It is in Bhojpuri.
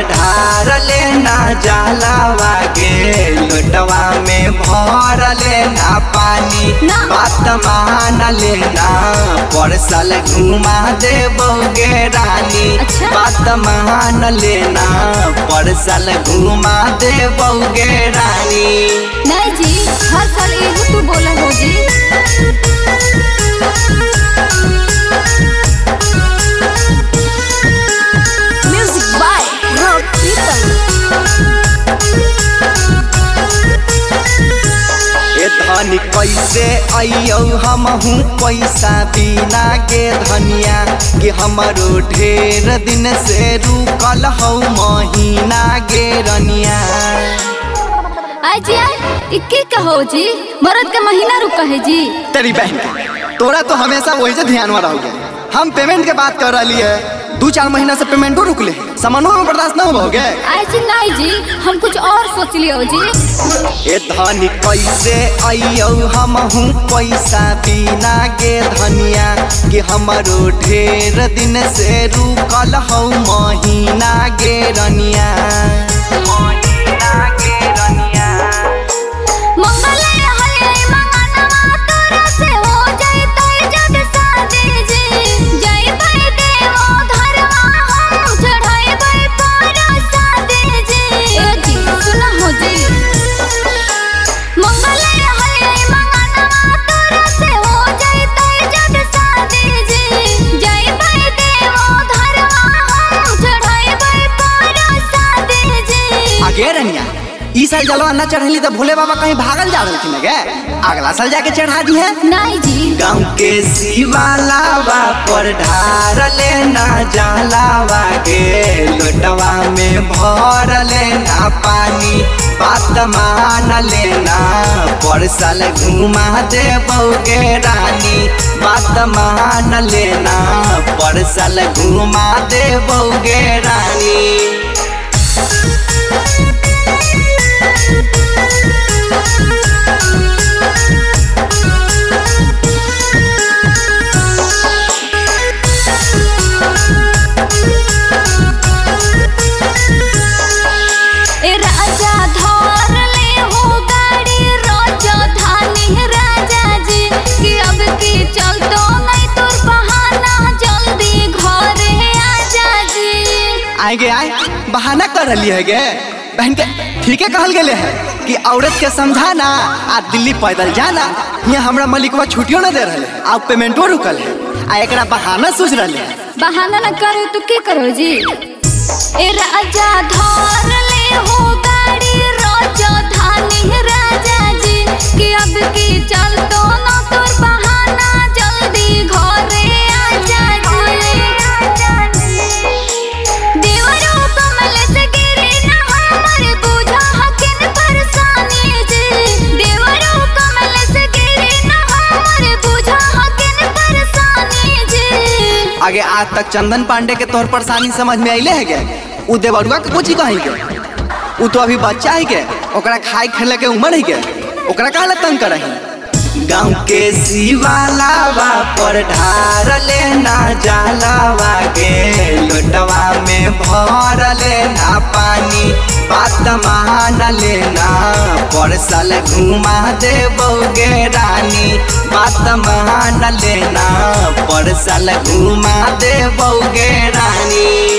ढार लेना जलावा गे लोटवा में भर लेना पानी बात मान लेना परसल घुमा देबोगे रानी बात मान लेना परसल घुमा देबोगे रानी। नहीं जी हर साल यही तू बोला हो जी। Music by Rock Pritam. ए धनी कैसे आइयो हमहू पैसा बिना गे धनिया कि हमरो ढेर दिन से रुकल हौ महीना गे रनिया। जी इक्के कहो जी मरद का महीना रुका है जी। तेरी बहन तोरा तो हमेशा वही से ध्यान में रहोगे। हम पेमेंट के बात कर रही है 2-4 महीना से पेमेंट रुकले सामानों में बर्दाश्त न होगे। जी नहीं जी हम कुछ और सोच लियो जी। ए धनी कैसे आइयो हमहू पैसा बिना गे धनिया कि हमरो ढेर दिन से रुकल हौ महीना गे रनिया। इस साल जलवा न चढ़ेली तो भोले बाबा कहीं भागल जा रही थी गे अगला साल जाके चढ़ा दी है। नहीं जी गाँव के शिवालावा पर ढार लेना जलावा गे लोटवा में भर लेना पानी बात मान लेना परसल घुमा देबोगे रानी बात मान लेना परसल घुमा देबोगे रानी। आएगे आए बहाना कर रही है गे बहन के ठीक है कहल गेले है कि औरत के समझाना आ दिल्ली पैदल जाना यहाँ हमरा मलिकवा छुट्टियों न दे रहे है आ पेमेंटो रुकल है आ एकरा बहाना सोच रहे है। बहाना न करो तो क्या करो जी। ए राजा धर ले हो गाड़ी राजधानी राजा जी कि अब की चल तो न तोर बहाना जल्दी घरे आजा आगे आज तक चंदन पांडे के तौर परेशानी समझ में आइले है गे उ देवरुआ के कुछ कहीं के उ तो अभी बच्चा है के ओकरा खाए खेले के उम्र है के ओकरा काहे ला तंग करही। गाँव के शिवालावा पर ढार लेना जलावा गे लोटवा में भर लेना पानी बात मान लेना परसल घुमा देबोगे रानी बात मान लेना परसल घुमा देबोगे रानी।